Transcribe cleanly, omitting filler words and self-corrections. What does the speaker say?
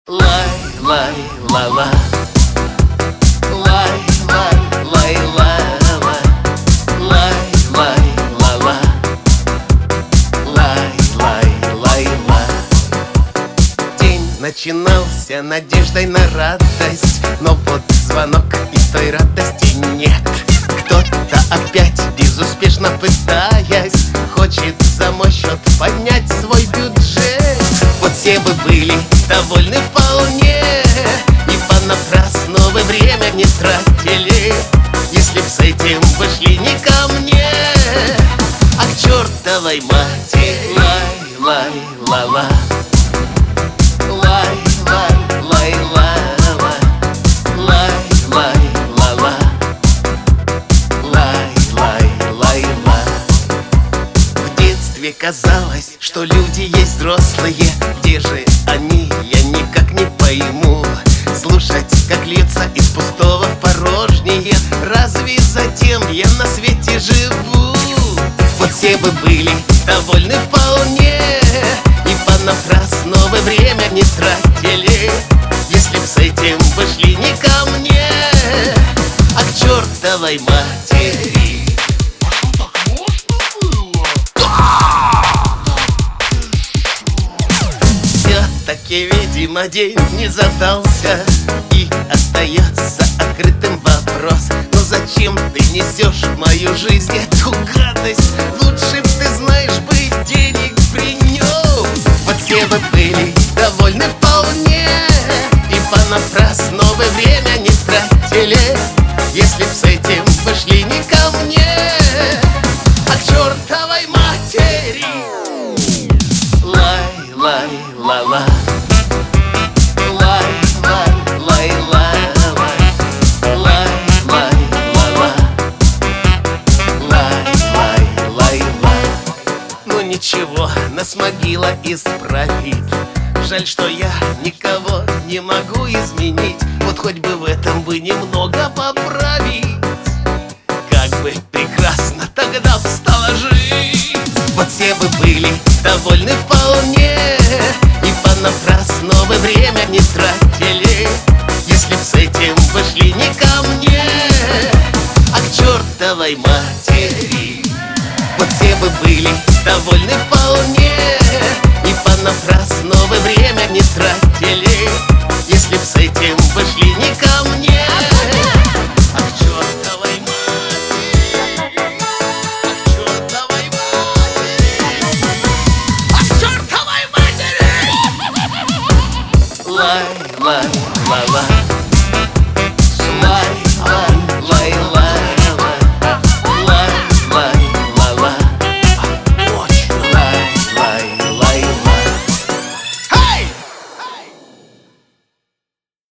Лай, лай, ла-ла. Лай, лай, лай, ла-ла. Лай, лай, ла-ла. Лай, лай, лай, ла. День начинался надеждой на радость, но вот звонок, и той радости нет. Кто-то опять, безуспешно пытаясь, хочет за мой счет поднять свой бюджет. Вот все бы были довольны вполне, и понапрасну вы время не тратили, если б с этим вышли не ко мне, а к чертовой матери. Лай, лай, ла-ла. Лай, лай, лай, ла-ла. Лай, лай, ла-ла. Лай, лай, лай, ла. В детстве казалось, что люди есть взрослые. Где же они, я никак не пойму. Слушать, как льется из пустого в порожнее, разве затем я на свете живу? Вот все бы были довольны вполне, и понапрасну вы время не тратили, если б с этим вышли не ко мне, а к чертовой матери. Все-таки, видимо, день не задался, и остается открытым вопрос: но зачем ты несешь в мою жизнь эту гадость? Лучше б ты, знаешь, бы денег принес. Вот все бы были довольны вполне, и понапрасну вы время не тратили, если б с этим вышли не ко мне, а к чертовой матери. Лай, лай, ла-ла. Лай, лай, лай, ла-ла. Лай, лай, ла-ла. Лай, лай, лай, ла. Ну ничего, нас могила исправит. Жаль, что я никого не могу изменить. Вот хоть бы в этом бы немного поправить, как бы прекрасно тогда б стала жизнь. Вот все бы были довольны вполне, и понапрасну вы время не тратили, если б с этим вышли не ко мне, а к чертовой матери. Вот все бы были довольны вполне, и понапрасну вы время не тратили, если б с этим вышли не ко мне, а к чертовой матери. А к чертовой матери. А к чертовой матери. Лай, лай, ла-ла.